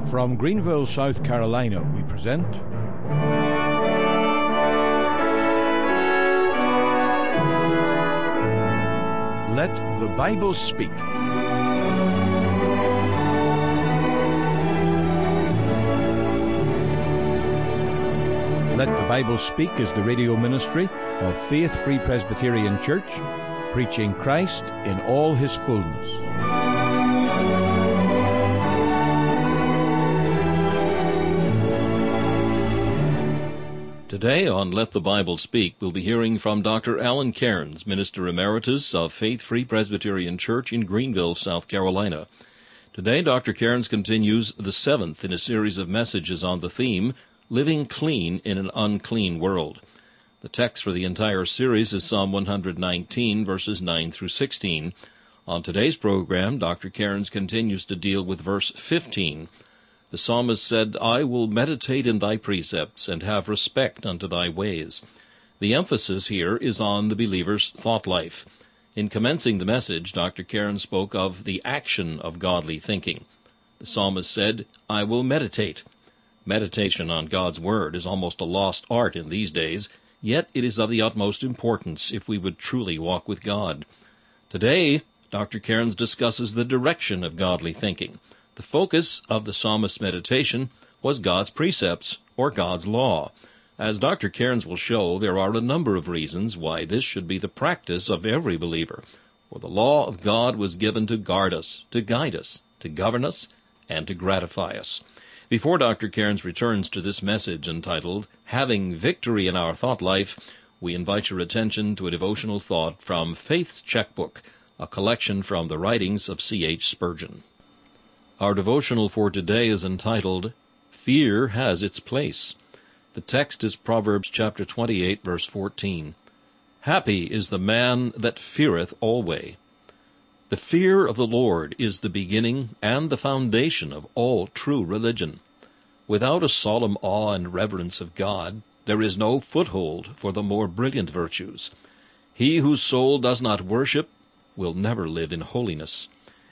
From Greenville, South Carolina, we present Let the Bible Speak. Let the Bible Speak is the radio ministry of Faith Free Presbyterian Church, preaching Christ in all his fullness. Today on Let the Bible Speak, we'll be hearing from Dr. Alan Cairns, Minister Emeritus of Faith Free Presbyterian Church in Greenville, South Carolina. Today, Dr. Cairns continues the seventh in a series of messages on the theme, Living Clean in an Unclean World. The text for the entire series is Psalm 119, verses 9 through 16. On today's program, Dr. Cairns continues to deal with verse 15. The psalmist said, I will meditate in thy precepts and have respect unto thy ways. The emphasis here is on the believer's thought life. In commencing the message, Dr. Cairns spoke of the action of godly thinking. The psalmist said, I will meditate. Meditation on God's Word is almost a lost art in these days, yet it is of the utmost importance if we would truly walk with God. Today, Dr. Cairns discusses the direction of godly thinking. The focus of the psalmist's meditation was God's precepts, or God's law. As Dr. Cairns will show, there are a number of reasons why this should be the practice of every believer. For the law of God was given to guard us, to guide us, to govern us, and to gratify us. Before Dr. Cairns returns to this message entitled, Having Victory in Our Thought Life, we invite your attention to a devotional thought from Faith's Checkbook, a collection from the writings of C.H. Spurgeon. Our devotional for today is entitled, Fear Has Its Place. The text is Proverbs chapter 28, verse 14. Happy is the man that feareth alway. The fear of the Lord is the beginning and the foundation of all true religion. Without a solemn awe and reverence of God, there is no foothold for the more brilliant virtues. He whose soul does not worship will never live in holiness.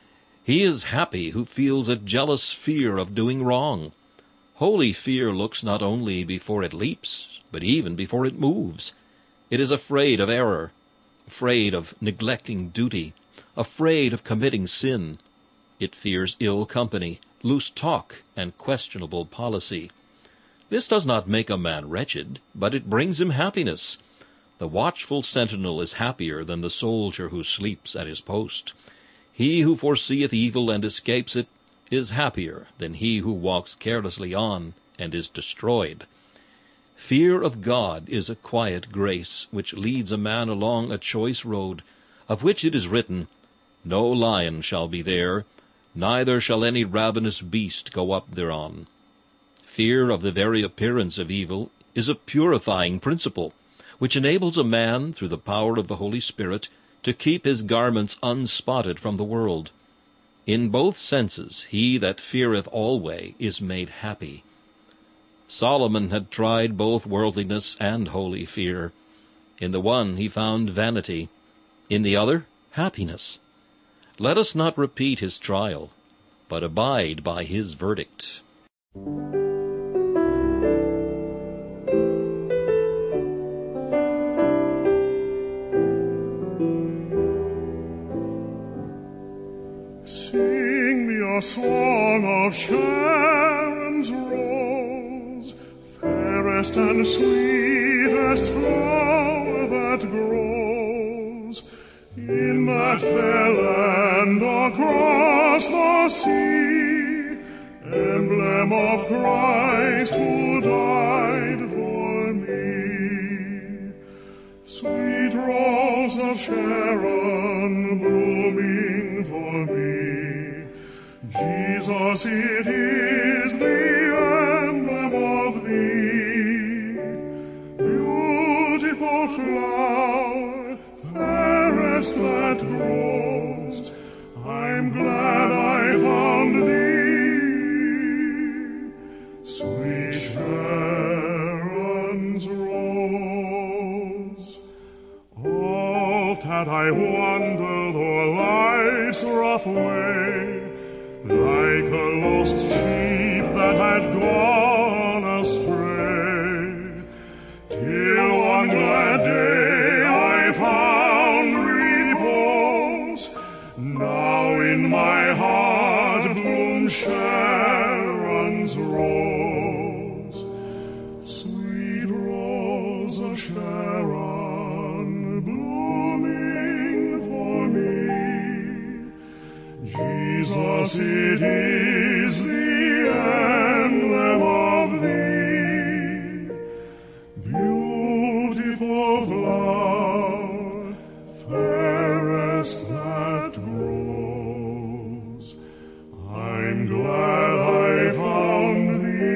He is happy who feels a jealous fear of doing wrong. Holy fear looks not only before it leaps, but even before it moves. It is afraid of error, afraid of neglecting duty, afraid of committing sin. It fears ill company, loose talk, and questionable policy. This does not make a man wretched, but it brings him happiness. The watchful sentinel is happier than the soldier who sleeps at his post. He who foreseeth evil and escapes it is happier than he who walks carelessly on and is destroyed. Fear of God is a quiet grace which leads a man along a choice road, of which it is written, No lion shall be there, neither shall any ravenous beast go up thereon. Fear of the very appearance of evil is a purifying principle, which enables a man, through the power of the Holy Spirit, to keep his garments unspotted from the world. In both senses, he that feareth alway is made happy. Solomon had tried both worldliness and holy fear. In the one he found vanity, in the other happiness. Let us not repeat his trial, but abide by his verdict. A song of Sharon's rose, fairest and sweetest flower that grows in that fair land across the sea, emblem of Christ who died for me. Sweet rose of Sharon, blooming for me, Jesus, it is the emblem of thee. Beautiful flower, fairest that grows, I'm glad I found thee. Sweet Sharon's rose. Oft had I wandered o'er life's rough way, like a lost sheep Sharon's rose, sweet rose of Sharon, blooming for me. Jesus, it is the emblem of thee, beautiful flower, fairest that grows. I'm glad I found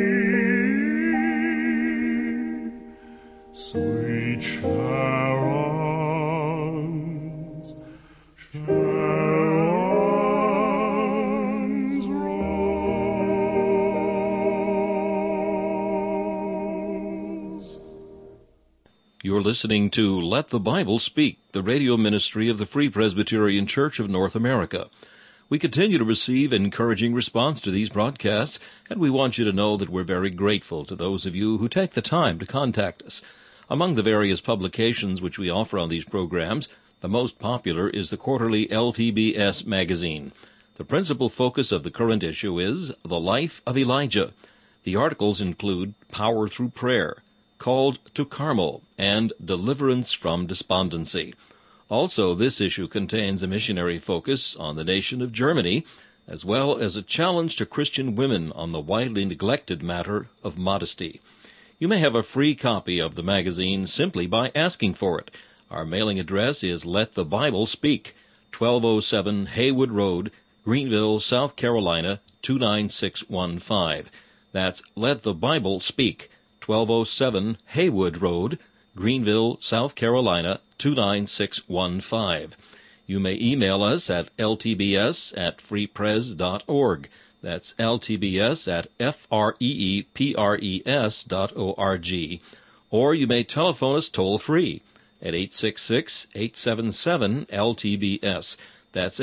thee, sweet Sharon's rose. You're listening to Let the Bible Speak, the radio ministry of the Free Presbyterian Church of North America. We continue to receive encouraging response to these broadcasts, and we want you to know that we're very grateful to those of you who take the time to contact us. Among the various publications which we offer on these programs, the most popular is the quarterly LTBS magazine. The principal focus of the current issue is The Life of Elijah. The articles include Power Through Prayer, Called to Carmel, and Deliverance from Despondency. Also, this issue contains a missionary focus on the nation of Germany, as well as a challenge to Christian women on the widely neglected matter of modesty. You may have a free copy of the magazine simply by asking for it. Our mailing address is Let the Bible Speak, 1207 Haywood Road, Greenville, South Carolina, 29615. That's Let the Bible Speak, 1207 Haywood Road, Greenville, South Carolina, 29615. You may email us at ltbs@freepres.org. That's ltbs@freepres.org. Or you may telephone us toll-free at 866-877-LTBS. That's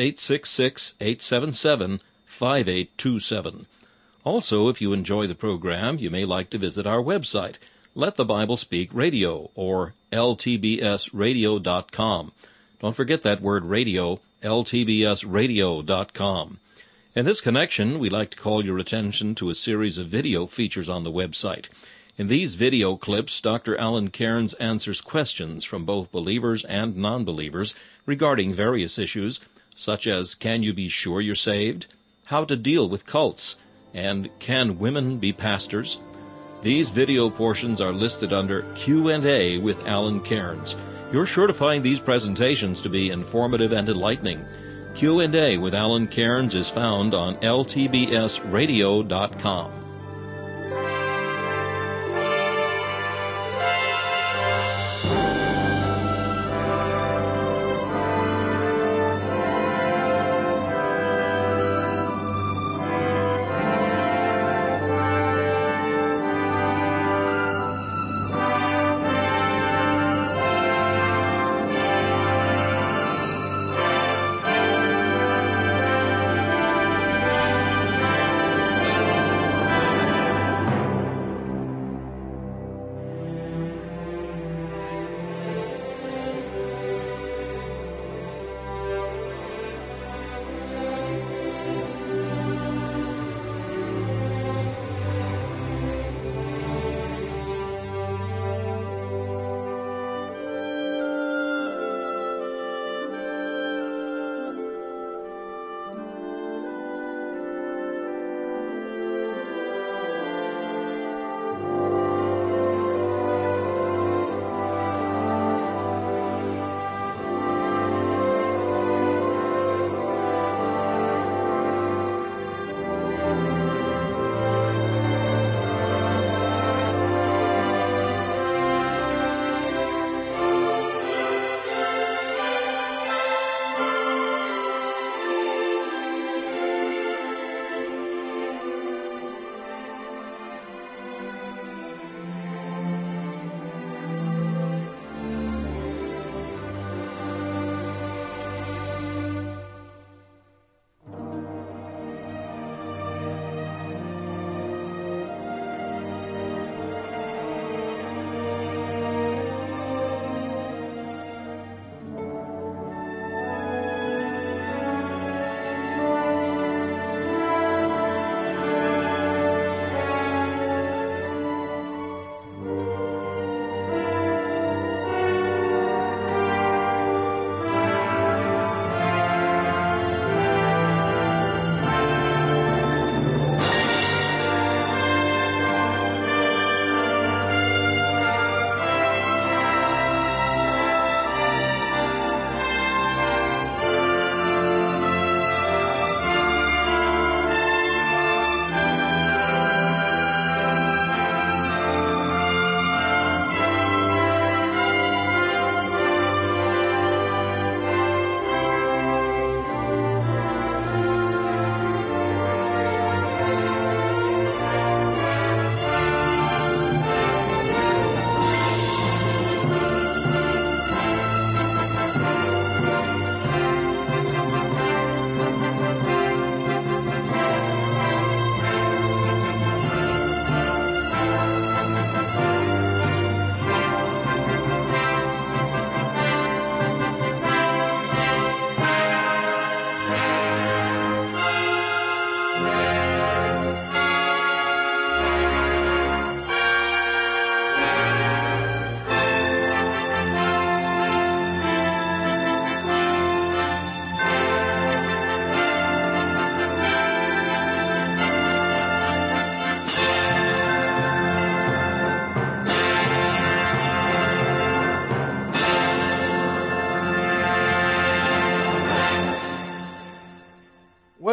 866-877-5827. Also, if you enjoy the program, you may like to visit our website, Let the Bible Speak Radio, or ltbsradio.com. Don't forget that word radio, ltbsradio.com. In this connection, we'd like to call your attention to a series of video features on the website. In these video clips, Dr. Alan Cairns answers questions from both believers and non-believers regarding various issues, such as can you be sure you're saved, how to deal with cults, and can women be pastors? These video portions are listed under Q&A with Alan Cairns. You're sure to find these presentations to be informative and enlightening. Q&A with Alan Cairns is found on ltbsradio.com.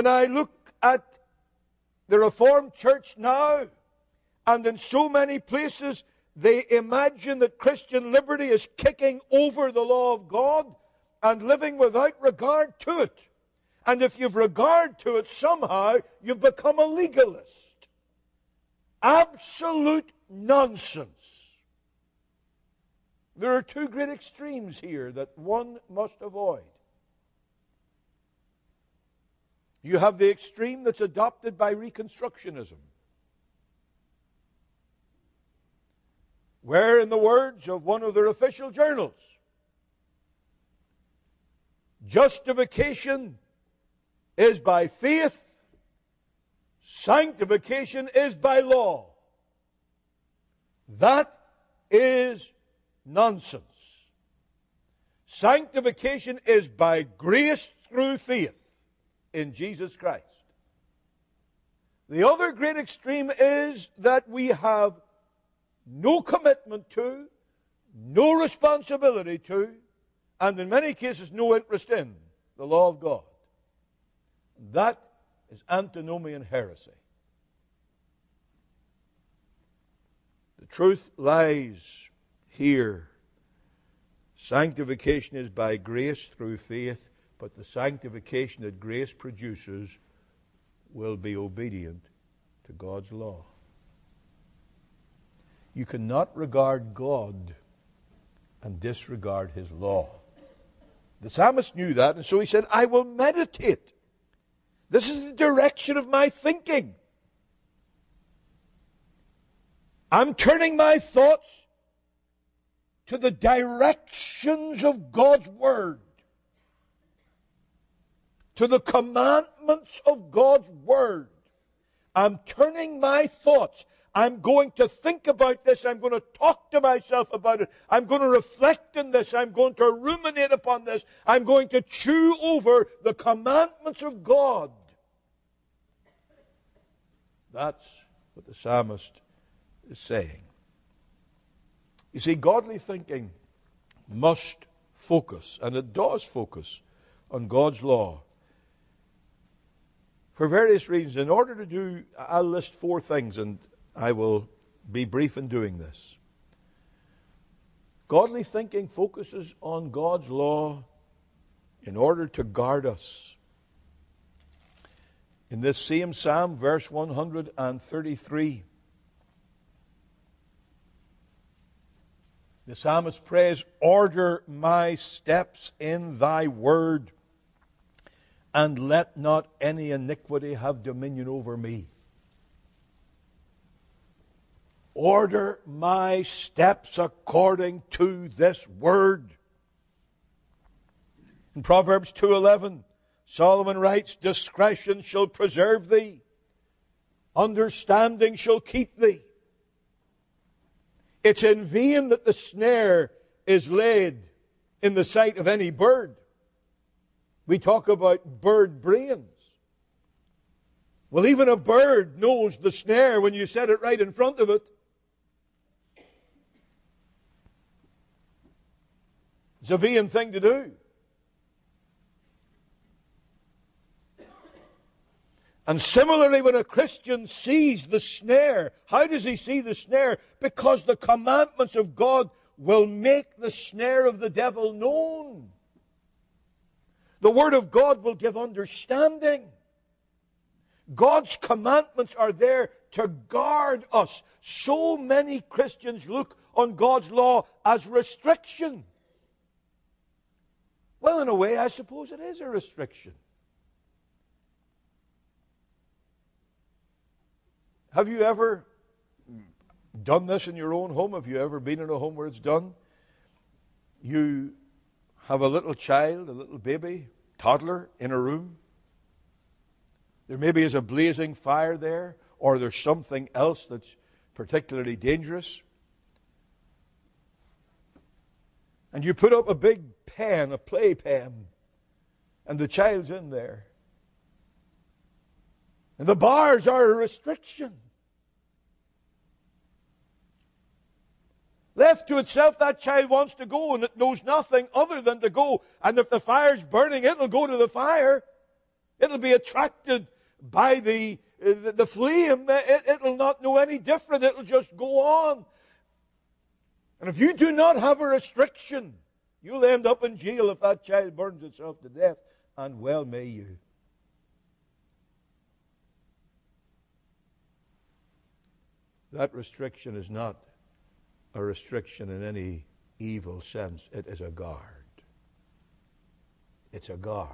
when I look at the Reformed Church now, and in so many places they imagine that Christian liberty is kicking over the law of God and living without regard to it. And if you've regard to it, somehow you've become a legalist. Absolute nonsense. There are two great extremes here that one must avoid. You have the extreme that's adopted by Reconstructionism, where, in the words of one of their official journals, justification is by faith, sanctification is by law. That is nonsense. Sanctification is by grace through faith in Jesus Christ. The other great extreme is that we have no commitment to, no responsibility to, and in many cases no interest in the law of God. That is antinomian heresy. The truth lies here. Sanctification is by grace through faith, but the sanctification that grace produces will be obedient to God's law. You cannot regard God and disregard His law. The psalmist knew that, and so he said, I will meditate. This is the direction of my thinking. I'm turning my thoughts to the directions of God's Word, to the commandments of God's Word. I'm turning my thoughts. I'm going to think about this. I'm going to talk to myself about it. I'm going to reflect on this. I'm going to ruminate upon this. I'm going to chew over the commandments of God. That's what the psalmist is saying. You see, godly thinking must focus, and it does focus, on God's law. For various reasons. In order to do, I'll list 4 things, and I will be brief in doing this. Godly thinking focuses on God's law in order to guard us. In this same psalm, verse 133, the psalmist prays, order my steps in thy word, and let not any iniquity have dominion over me. Order my steps according to this word. In Proverbs 2:11, Solomon writes, discretion shall preserve thee, understanding shall keep thee. It's in vain that the snare is laid in the sight of any bird. We talk about bird brains. Well, even a bird knows the snare when you set it right in front of it. It's a vain thing to do. And similarly, when a Christian sees the snare, how does he see the snare? Because the commandments of God will make the snare of the devil known. The Word of God will give understanding. God's commandments are there to guard us. So many Christians look on God's law as restriction. Well, in a way, I suppose it is a restriction. Have you ever done this in your own home? Have you ever been in a home where it's done? You have a little child, a little baby, toddler in a room. There maybe is a blazing fire there, or there's something else that's particularly dangerous. And you put up a big pen, a playpen, and the child's in there. And the bars are a restriction. Left to itself, that child wants to go, and it knows nothing other than to go. And if the fire's burning, it'll go to the fire. It'll be attracted by the flame. It'll not know any different. It'll just go on. And if you do not have a restriction, you'll end up in jail if that child burns itself to death, and well may you. That restriction is not a restriction in any evil sense. It is a guard. It's a guard.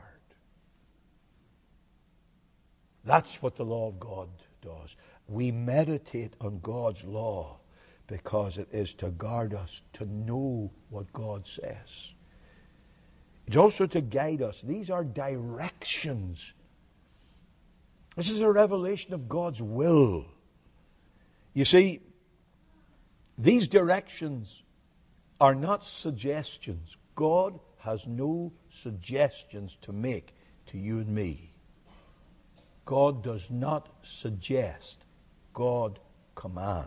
That's what the law of God does. We meditate on God's law because it is to guard us, to know what God says. It's also to guide us. These are directions. This is a revelation of God's will. You see, these directions are not suggestions. God has no suggestions to make to you and me. God does not suggest. God commands.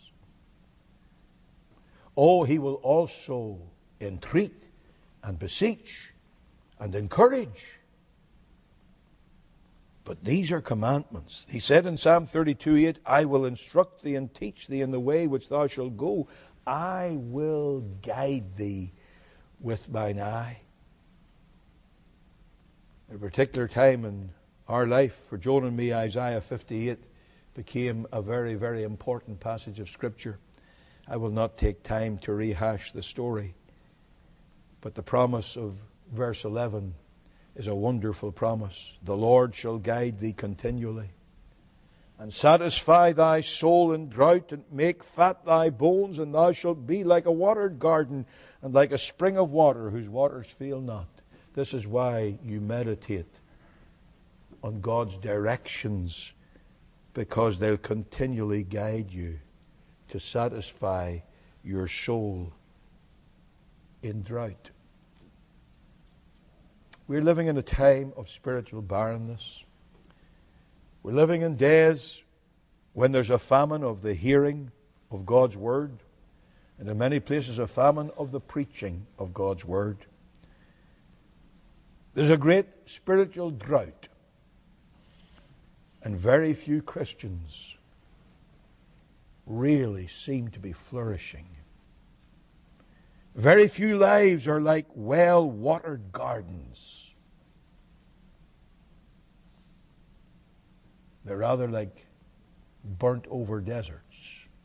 Oh, He will also entreat and beseech and encourage. But these are commandments. He said in Psalm 32:8, I will instruct thee and teach thee in the way which thou shalt go. I will guide thee with mine eye. At a particular time in our life, for Joan and me, Isaiah 58 became a very, very important passage of Scripture. I will not take time to rehash the story, but the promise of verse 11 is a wonderful promise. The Lord shall guide thee continually, and satisfy thy soul in drought, and make fat thy bones, and thou shalt be like a watered garden, and like a spring of water whose waters fail not. This is why you meditate on God's directions, because they'll continually guide you to satisfy your soul in drought. We're living in a time of spiritual barrenness. We're living in days when there's a famine of the hearing of God's Word, and in many places a famine of the preaching of God's Word. There's a great spiritual drought, and very few Christians really seem to be flourishing. Very few lives are like well-watered gardens. They're rather like burnt-over deserts.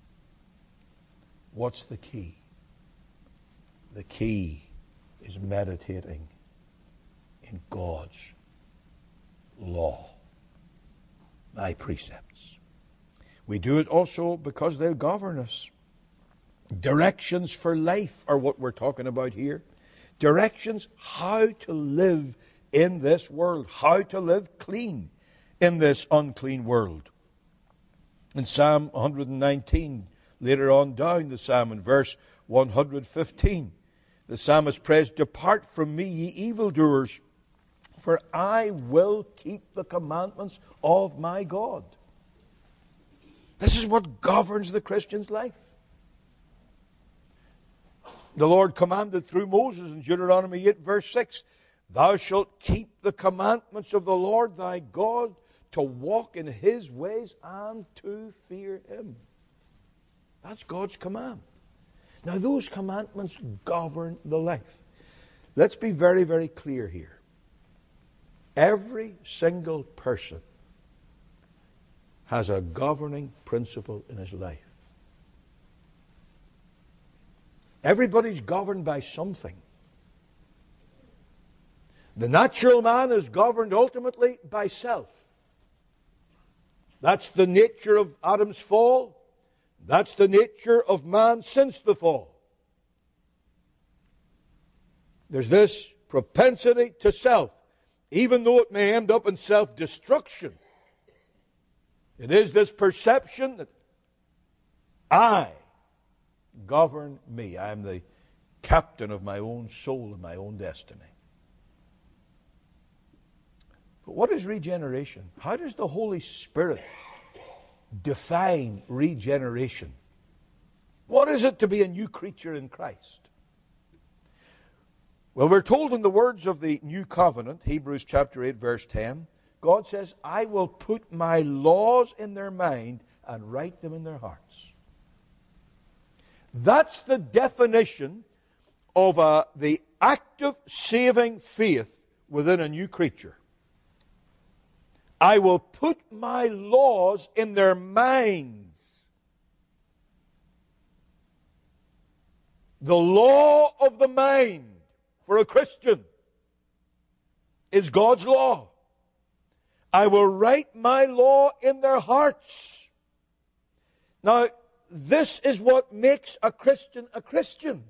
What's the key? The key is meditating in God's law, thy precepts. We do it also because they'll govern us. Directions for life are what we're talking about here. Directions how to live in this world, how to live clean in this unclean world. In Psalm 119, later on down the psalm in verse 115, the psalmist prays, Depart from me, ye evildoers, for I will keep the commandments of my God. This is what governs the Christian's life. The Lord commanded through Moses in Deuteronomy 8 verse 6, Thou shalt keep the commandments of the Lord thy God, to walk in His ways and to fear Him. That's God's command. Now those commandments govern the life. Let's be very, very clear here. Every single person has a governing principle in his life. Everybody's governed by something. The natural man is governed ultimately by self. That's the nature of Adam's fall. That's the nature of man since the fall. There's this propensity to self, even though it may end up in self-destruction. It is this perception that I govern me. I am the captain of my own soul and my own destiny. But what is regeneration? How does the Holy Spirit define regeneration? What is it to be a new creature in Christ? Well, we're told in the words of the New Covenant, Hebrews chapter 8, verse 10, God says, I will put my laws in their mind and write them in their hearts. That's the definition of the active saving faith within a new creature. I will put my laws in their minds. The law of the mind for a Christian is God's law. I will write my law in their hearts. Now, this is what makes a Christian a Christian.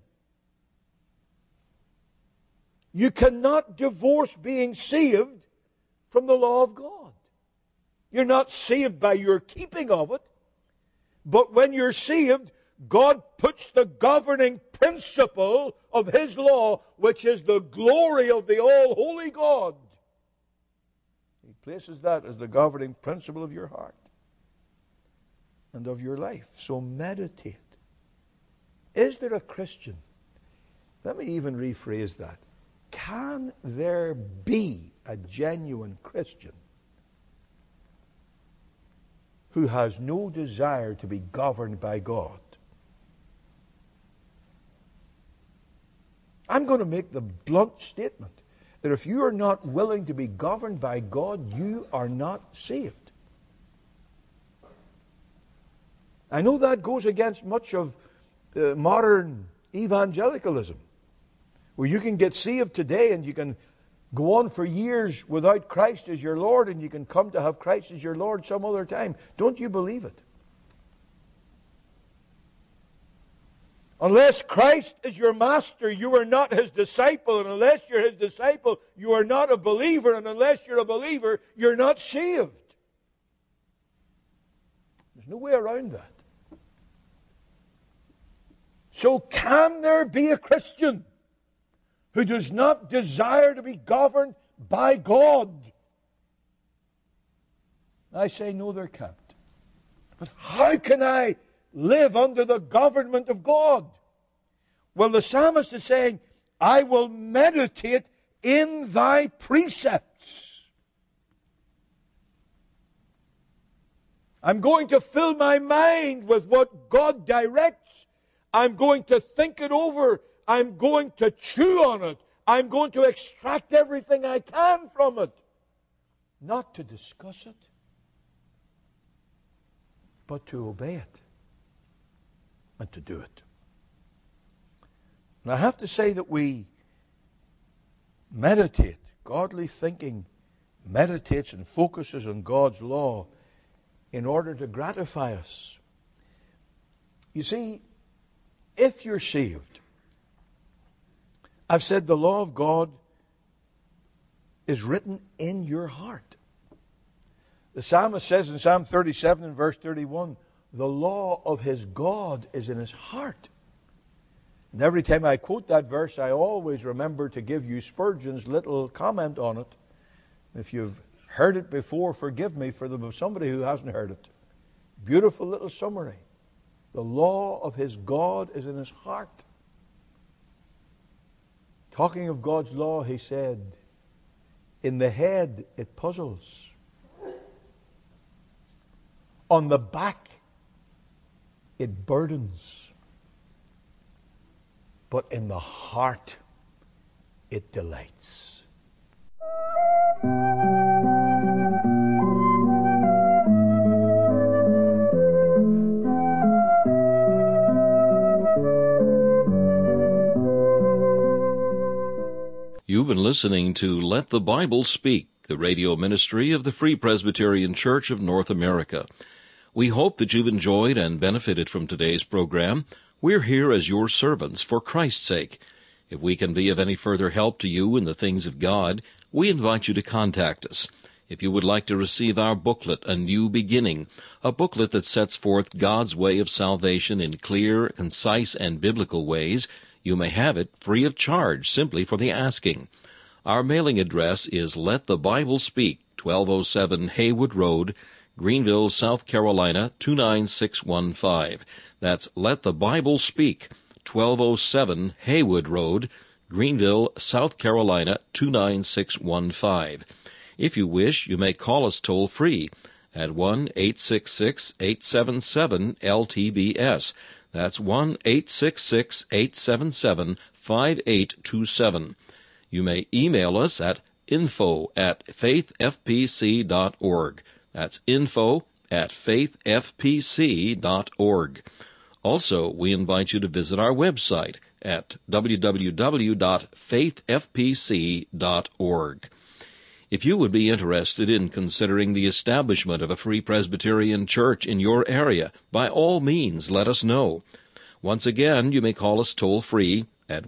You cannot divorce being saved from the law of God. You're not saved by your keeping of it, but when you're saved, God puts the governing principle of His law, which is the glory of the all-holy God. He places that as the governing principle of your heart and of your life. So meditate. Is there a Christian? Let me even rephrase that. Can there be a genuine Christian who has no desire to be governed by God? I'm going to make the blunt statement that if you are not willing to be governed by God, you are not saved. I know that goes against much of modern evangelicalism, where you can get saved today and you can go on for years without Christ as your Lord, and you can come to have Christ as your Lord some other time. Don't you believe it? Unless Christ is your master, you are not His disciple. And unless you're His disciple, you are not a believer. And unless you're a believer, you're not saved. There's no way around that. So can there be a Christian who does not desire to be governed by God? I say no, there can't. But how can I live under the government of God? Well, the psalmist is saying, I will meditate in thy precepts. I'm going to fill my mind with what God directs. I'm going to think it over. I'm going to chew on it. I'm going to extract everything I can from it. Not to discuss it, but to obey it and to do it. And I have to say that we meditate. Godly thinking meditates and focuses on God's law in order to gratify us. You see, if you're saved, I've said the law of God is written in your heart. The psalmist says in Psalm 37 and verse 31, the law of his God is in his heart. And every time I quote that verse, I always remember to give you Spurgeon's little comment on it. If you've heard it before, forgive me for somebody who hasn't heard it. Beautiful little summary. The law of his God is in his heart. Talking of God's law, he said, in the head it puzzles. On the back it burdens. But in the heart it delights. You've been listening to Let the Bible Speak, the radio ministry of the Free Presbyterian Church of North America. We hope that you've enjoyed and benefited from today's program. We're here as your servants for Christ's sake. If we can be of any further help to you in the things of God, we invite you to contact us. If you would like to receive our booklet, A New Beginning, a booklet that sets forth God's way of salvation in clear, concise, and biblical ways, you may have it free of charge simply for the asking. Our mailing address is Let the Bible Speak, 1207 Haywood Road, Greenville, South Carolina, 29615. That's Let the Bible Speak, 1207 Haywood Road, Greenville, South Carolina, 29615. If you wish, you may call us toll-free at 1-866-877-LTBS. That's 1-866-877-5827. You may email us at info@faithfpc.org. That's info@faithfpc.org. Also, we invite you to visit our website at www.faithfpc.org. If you would be interested in considering the establishment of a Free Presbyterian Church in your area, by all means let us know. Once again, you may call us toll-free at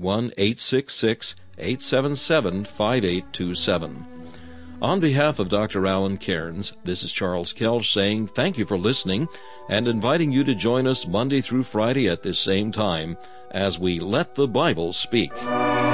1-866-877-5827. On behalf of Dr. Alan Cairns, this is Charles Kelch saying thank you for listening and inviting you to join us Monday through Friday at this same time as we let the Bible speak.